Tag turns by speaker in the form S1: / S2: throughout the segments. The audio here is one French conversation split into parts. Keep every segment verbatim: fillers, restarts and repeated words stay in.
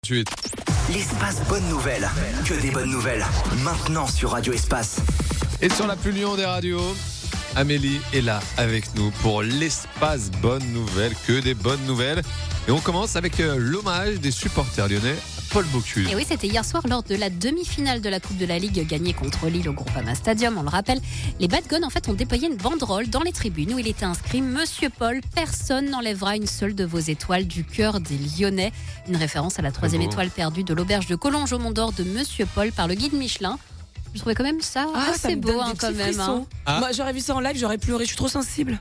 S1: Suite.
S2: L'espace bonne nouvelle, que des bonnes nouvelles, maintenant sur Radio Espace.
S1: Et sur la plus Lyon des radios, Amélie est là avec nous pour l'espace bonne nouvelle, que des bonnes nouvelles. Et on commence avec euh, l'hommage des supporters lyonnais à Paul Bocuse.
S3: Et oui, c'était hier soir lors de la demi-finale de la Coupe de la Ligue gagnée contre Lille au Groupama Stadium. On le rappelle, les Bad Guns en fait ont déployé une banderole dans les tribunes où il était inscrit « Monsieur Paul, personne n'enlèvera une seule de vos étoiles du cœur des Lyonnais ». Une référence à la troisième étoile perdue de l'auberge de Collonges au Mont d'Or de Monsieur Paul par le guide Michelin. Je trouvais quand même ça
S4: Ah,
S3: assez
S4: ça me
S3: beau
S4: donne
S3: hein,
S4: des
S3: quand
S4: petits
S3: même.
S4: frissons.
S3: hein.
S1: Ah.
S4: Moi, j'aurais vu ça en live, j'aurais pleuré. Je suis trop sensible.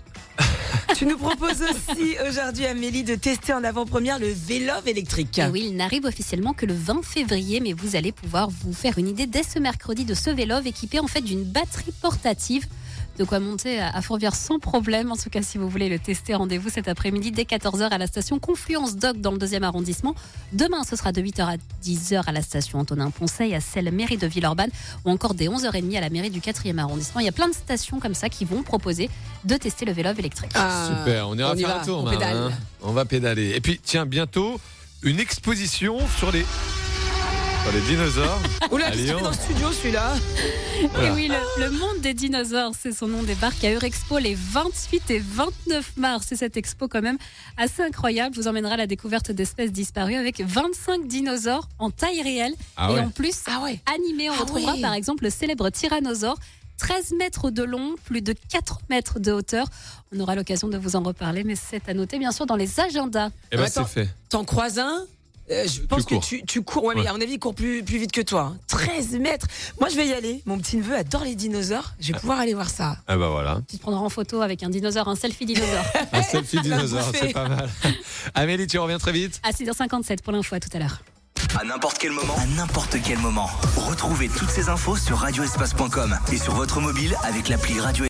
S4: Tu nous proposes aussi aujourd'hui, Amélie, de tester en avant-première le Vélove électrique.
S3: Et oui, il n'arrive officiellement que le vingt février, mais vous allez pouvoir vous faire une idée dès ce mercredi de ce Vélove équipé en fait d'une batterie portative. De quoi monter à Fourvière sans problème. En tout cas, si vous voulez le tester, rendez-vous cet après-midi dès quatorze heures à la station Confluence Doc dans le deuxième arrondissement. Demain, ce sera de huit heures à dix heures à la station Antonin-Poncet, à celle mairie de Villeurbanne ou encore dès onze heures trente à la mairie du quatrième arrondissement. Il y a plein de stations comme ça qui vont proposer de tester le Vélove électrique.
S4: Ah,
S1: Super, on ira
S4: on y
S1: faire
S4: va,
S1: un tour.
S4: on
S1: là,
S4: pédale.
S1: hein. On va pédaler. Et puis, tiens, bientôt, une exposition sur les, sur les dinosaures.
S4: Oula,
S1: à
S4: qu'est-ce qu'il fait
S1: Lyon.
S4: dans le studio, celui-là?
S3: Et oui, le, le monde des dinosaures, c'est son nom, débarque à Eurexpo les vingt-huit et vingt-neuf mars. C'est cette expo quand même assez incroyable. Vous emmènera à la découverte d'espèces disparues avec vingt-cinq dinosaures en taille réelle.
S1: Ah
S3: et
S1: ouais.
S3: en plus,
S4: Ah ouais.
S3: animés, on
S4: Ah
S3: retrouvera
S4: ouais.
S3: par exemple le célèbre tyrannosaure. treize mètres de long, plus de quatre mètres de hauteur. On aura l'occasion de vous en reparler, mais c'est à noter bien sûr dans les agendas.
S1: Eh ben,
S4: Attends.
S1: c'est fait.
S4: T'en croises un Euh, je pense
S1: cours.
S4: que tu, tu cours. Ouais, mais
S1: Ouais.
S4: à mon avis, il court plus, plus vite que toi. hein. treize mètres. Moi, je vais y aller. Mon petit neveu adore les dinosaures. Je vais pouvoir aller voir ça.
S1: Ah bah voilà.
S3: Tu te prendras en photo avec un dinosaure, un selfie dinosaure.
S1: Un selfie dinosaure,
S4: bouffée.
S1: c'est pas mal. Amélie, tu reviens très vite.
S3: À six heures cinquante-sept pour l'info, à tout à l'heure.
S2: À n'importe quel moment, à n'importe quel moment, retrouvez toutes ces infos sur radioespace point com et sur votre mobile avec l'appli Radio